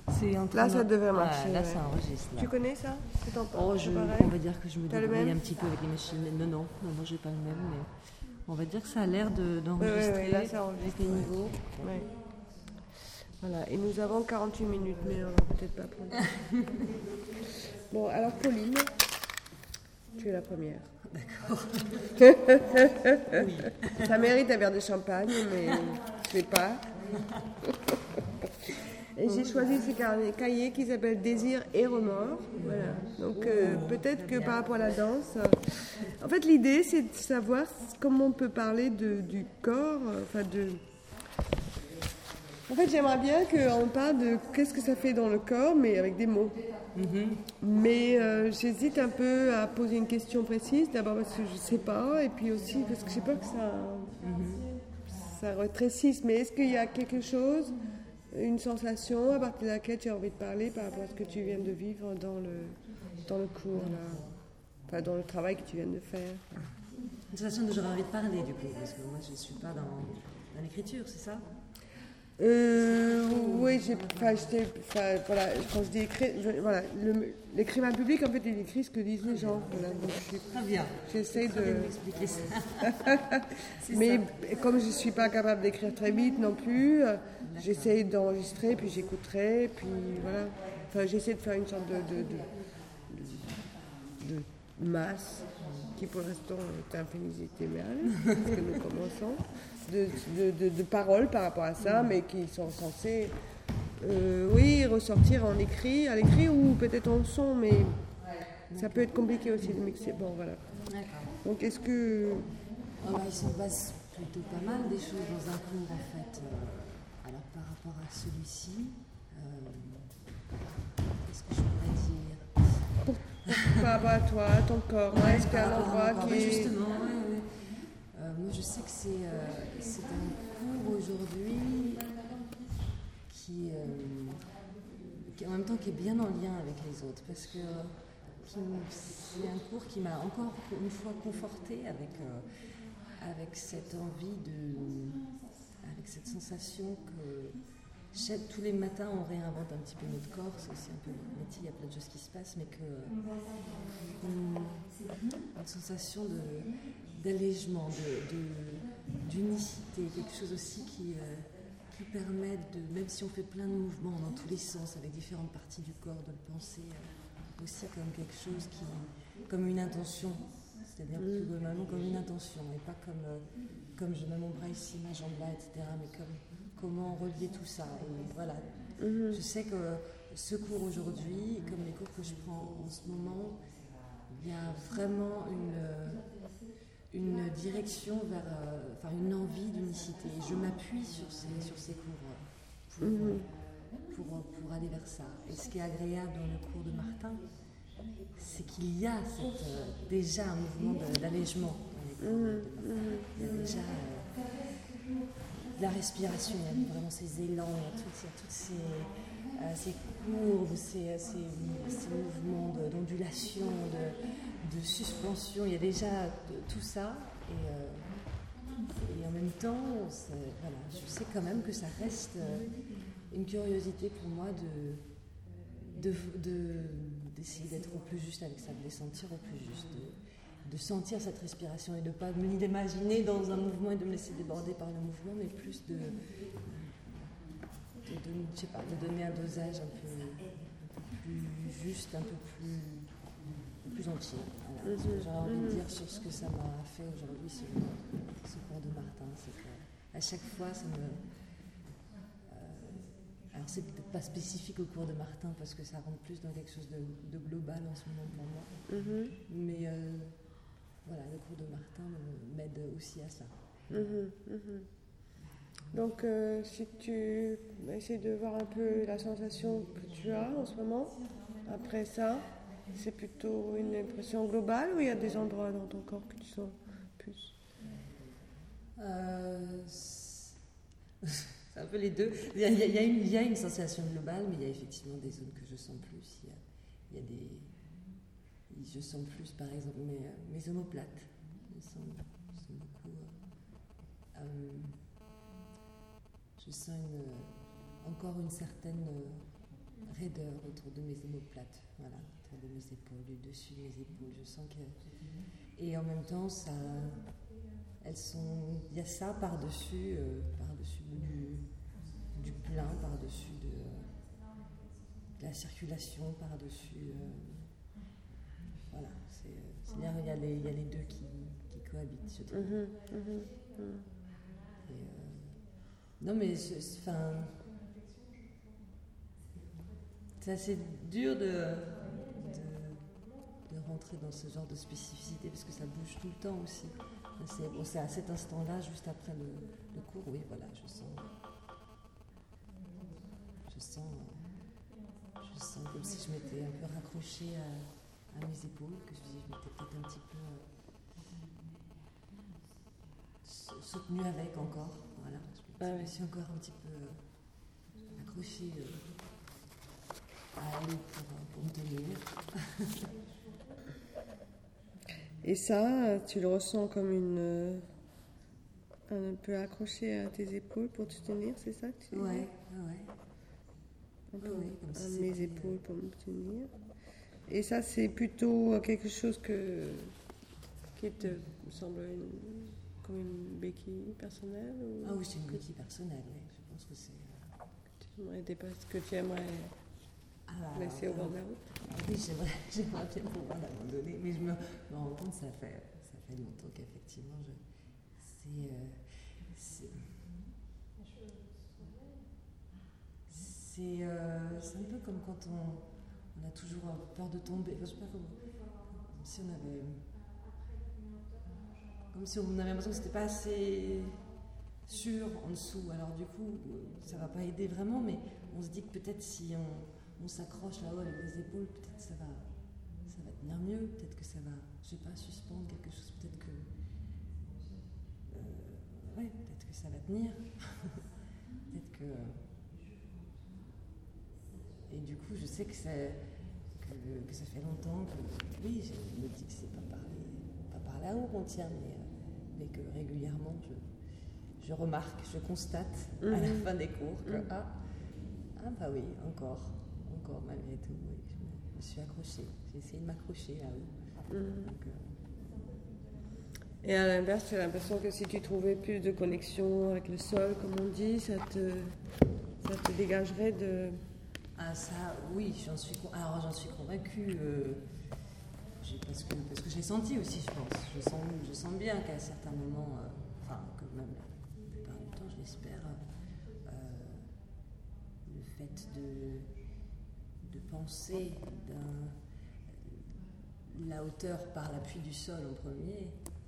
Là, ça devrait marcher. Là, ça enregistre. Là. Tu connais ça? On va dire que je me débrouille un petit peu avec les machines. Non, j'ai pas le même, mais on va dire que ça a l'air d'enregistrer. Là, ça enregistre. Les niveaux. Ouais. Voilà, et nous avons 48 minutes, mais on va peut-être pas prendre. Bon, alors Pauline, tu es la première. D'accord. Oui. Ça mérite un verre de champagne, mais je ne sais pas. Et j'ai choisi ces cahiers qui s'appellent Désir et remords. Voilà. Donc peut-être que par rapport à la danse, en fait l'idée c'est de savoir comment on peut parler du corps, En fait j'aimerais bien qu'on parle de qu'est-ce que ça fait dans le corps, mais avec des mots. Mm-hmm. Mais j'hésite un peu à poser une question précise, d'abord parce que je ne sais pas, et puis aussi parce que j'ai peur que ça rétrécisse. Mais est-ce qu'il y a quelque chose, une sensation à partir de laquelle tu as envie de parler par rapport à ce que tu viens de vivre dans le cours, là, enfin dans le travail que tu viens de faire? Une sensation dont j'aurais envie de parler du coup, parce que moi je ne suis pas dans l'écriture, c'est ça? Oui, quand je dis écrire, l'écrivain public, en fait, il écrit ce que disent les gens. Voilà, donc très bien. J'essaie de m'expliquer ça. Mais comme je ne suis pas capable d'écrire très vite non plus, j'essaie d'enregistrer, puis j'écouterai, puis voilà. Enfin, j'essaie de faire une sorte de masse qui pour l'instant est infinitésimale, parce que nous commençons. De paroles par rapport à ça, mais qui sont censées ressortir à l'écrit ou peut-être en son, mais ça peut être compliqué aussi de mixer. Bon, voilà. D'accord. Donc, est-ce que... il s'en passe plutôt pas mal des choses dans un cours, en fait. Alors, par rapport à celui-ci, qu'est-ce que je pourrais dire par rapport à toi, à ton corps, est-ce qu'il y a un endroit qui est... Justement, moi, je sais que c'est un cours aujourd'hui qui en même temps qui est bien en lien avec les autres, parce que c'est un cours qui m'a encore une fois confortée avec cette envie avec cette sensation que tous les matins on réinvente un petit peu notre corps, c'est aussi un peu le métier, il y a plein de choses qui se passent, mais une sensation d'allègement, d'unicité, quelque chose aussi qui permet même si on fait plein de mouvements dans tous les sens avec différentes parties du corps, de le penser aussi comme quelque chose comme une intention, c'est-à-dire plus globalement comme une intention, et pas comme je mets mon bras ici, ma jambe là, etc., mais comment relier tout ça. Et voilà, je sais que ce cours aujourd'hui, comme les cours que je prends en ce moment, il y a vraiment une direction vers une envie d'unicité. Et je m'appuie sur ces cours pour aller vers ça. Et ce qui est agréable dans le cours de Martin, c'est qu'il y a déjà un mouvement d'allègement dans les cours de Martin. Il y a déjà de la respiration, il y a vraiment ces élans, il y a toutes ces courbes, ces mouvements d'ondulation, de suspension, il y a déjà tout ça, et en même temps, je sais quand même que ça reste une curiosité pour moi d'essayer d'être au plus juste avec ça, de les sentir au plus juste, de sentir cette respiration et de ne pas me l'imaginer dans un mouvement et de me laisser déborder par le mouvement, mais plus de donner un dosage un peu plus juste, un peu plus entier. Voilà. J'aurais envie de dire sur ce que ça m'a fait aujourd'hui, ce cours de Martin. C'est qu'à chaque fois, ça me... alors, c'est peut-être pas spécifique au cours de Martin, parce que ça rentre plus dans quelque chose de global en ce moment pour moi. Mais voilà, le cours de Martin m'aide aussi à ça. Donc, si tu essaies de voir un peu la sensation que tu as en ce moment, après ça, c'est plutôt une impression globale ou il y a des endroits dans ton corps que tu sens plus? C'est un peu les deux. Il y a une sensation globale, mais il y a effectivement des zones que je sens plus. Je sens plus, par exemple, mes omoplates. Je sens beaucoup... je sens encore une certaine raideur autour de mes omoplates, voilà, autour de mes épaules, du dessus de mes épaules. Je sens que... Et en même temps, ça... Il y a ça par-dessus du plein, par-dessus de la circulation, par-dessus... voilà, c'est-à-dire il y a les deux qui cohabitent, je trouve. Et, non mais, enfin... C'est assez dur de rentrer dans ce genre de spécificité parce que ça bouge tout le temps aussi. C'est à cet instant-là, juste après le cours, oui, voilà, je sens comme si je m'étais un peu raccrochée à mes épaules, que je m'étais peut-être un petit peu soutenue avec encore, voilà. Je me suis encore un petit peu accrochée à elle pour me tenir. Et ça, tu le ressens comme un peu accroché à tes épaules pour te tenir, c'est ça que tu dis? Ouais. Comme si mes épaules pour me tenir. Et ça, c'est plutôt quelque chose qui te semble comme une béquille personnelle ou... Ah oui, c'est une béquille personnelle, oui. Je pense que c'est... que tu aimerais laisser au bord de la route. Oui, j'aimerais bien pouvoir l'abandonner, mais je me rends compte, ça fait longtemps qu'effectivement, c'est un peu comme quand on a toujours peur de tomber. Enfin, je sais pas comme si on avait l'impression que c'était pas assez sûr en dessous. Alors du coup, ça va pas aider vraiment, mais on se dit que peut-être si on s'accroche là-haut avec les épaules, peut-être ça va tenir mieux, peut-être que ça va, je sais pas, suspendre quelque chose, peut-être que peut-être que ça va tenir. Peut-être que... Et du coup, je sais que ça fait longtemps que... Oui, je me dis que c'est pas par là-haut qu'on tient, mais que régulièrement, je remarque, je constate à la fin des cours que bah oui, encore malgré tout, oui, je me suis accrochée. J'ai essayé de m'accrocher là-haut. Donc, et à l'inverse, j'ai l'impression que si tu trouvais plus de connexion avec le sol, comme on dit, ça te dégagerait de... Ah ça, oui, j'en suis convaincue, parce que je l'ai senti aussi, je pense. Je sens bien qu'à certains moments, que même la plupart du temps, je l'espère, le fait de penser la hauteur par l'appui du sol en premier,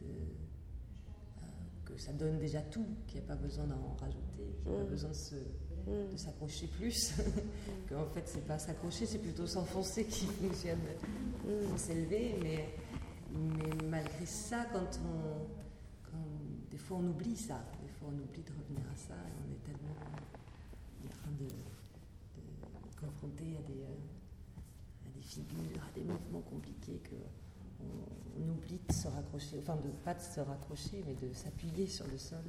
que ça donne déjà tout, qu'il n'y a pas besoin d'en rajouter, qu'il n'y a pas besoin de s'accrocher plus, qu'en fait c'est pas s'accrocher, c'est plutôt s'enfoncer qui fonctionne pour s'élever, mais malgré ça, quand des fois on oublie ça, des fois on oublie de revenir à ça, et on est tellement en train de confronter à des figures, à des mouvements compliqués qu'on oublie de se raccrocher, enfin de pas de se raccrocher, mais de s'appuyer sur le sol,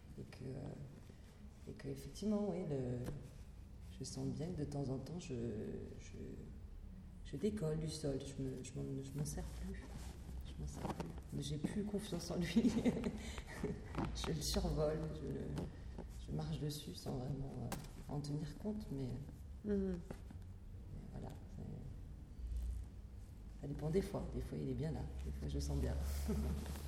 et que effectivement, oui, je sens bien que de temps en temps, je décolle du sol, je m'en sers plus. Mais j'ai plus confiance en lui. Je le survole, je marche dessus sans vraiment en tenir compte, mais voilà. Ça dépend des fois. Des fois, il est bien là, des fois, je le sens bien.